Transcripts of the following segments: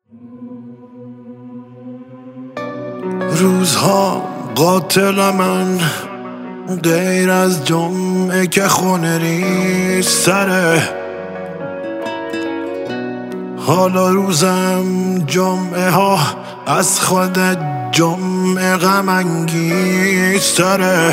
روزها قاتل من غیر از جمعه که خونه ریز سره. حالا روزم جمعه ها از خود جمعه غم انگیز تره.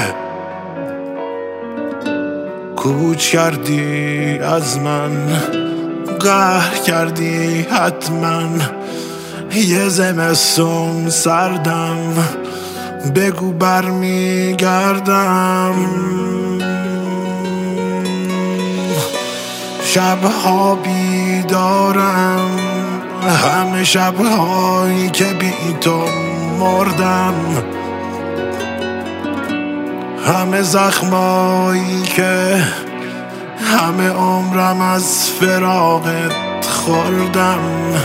کوچ کردی از من، قهر کردی حتما، یه زمستون سردم، بگو برمیگردم. شبها بیدارم، همه شبهایی که بی تو مردم، همه زخمایی که همه عمرم از فراقت خوردم،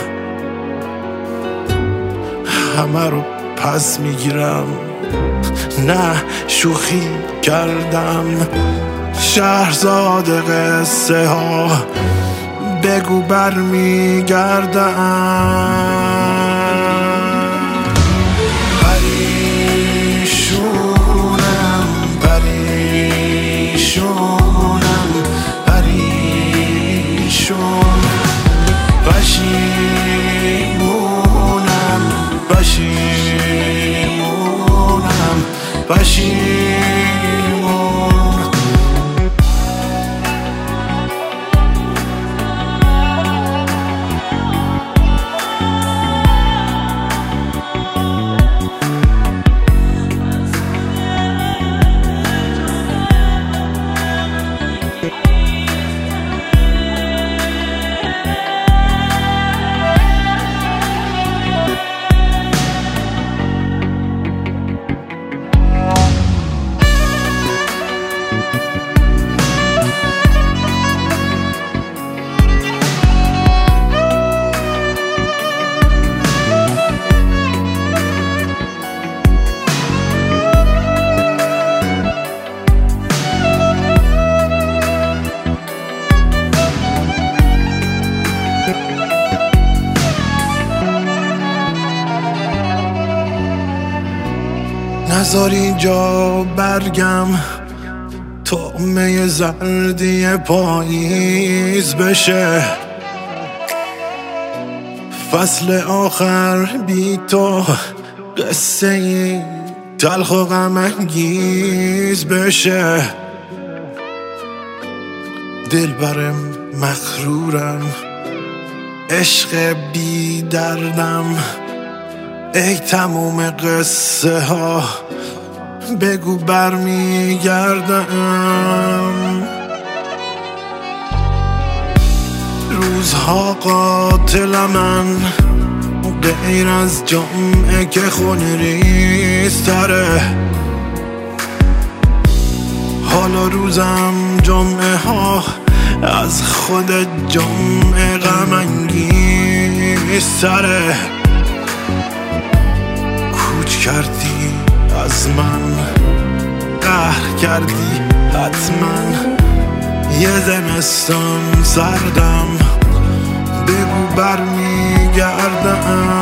همه رو پس میگیرم، نه شوخی کردم. شهرزاد قصه ها بگو برمیگردم. پریشونم پریشونم پریشون، پشیمونم پشیمونم پشیمون. نذار اینجا برگم طعمه زردی پاییز بشه. فصل آخر بی تو قصه ای تلخ و غم انگیز بشه. دلبرم مغرورم، عشق بی دردم، ای تموم قصه ها بگو برمیگردم. روزها قاتل من غیر از جمعه که خونه ریز تره. حالا روزم جمعه ها از خود جمعه غم انگیز تره. کوچ کردی از من، قهر کردی حتما، یه زمستون سردم، بگو برمیگردم.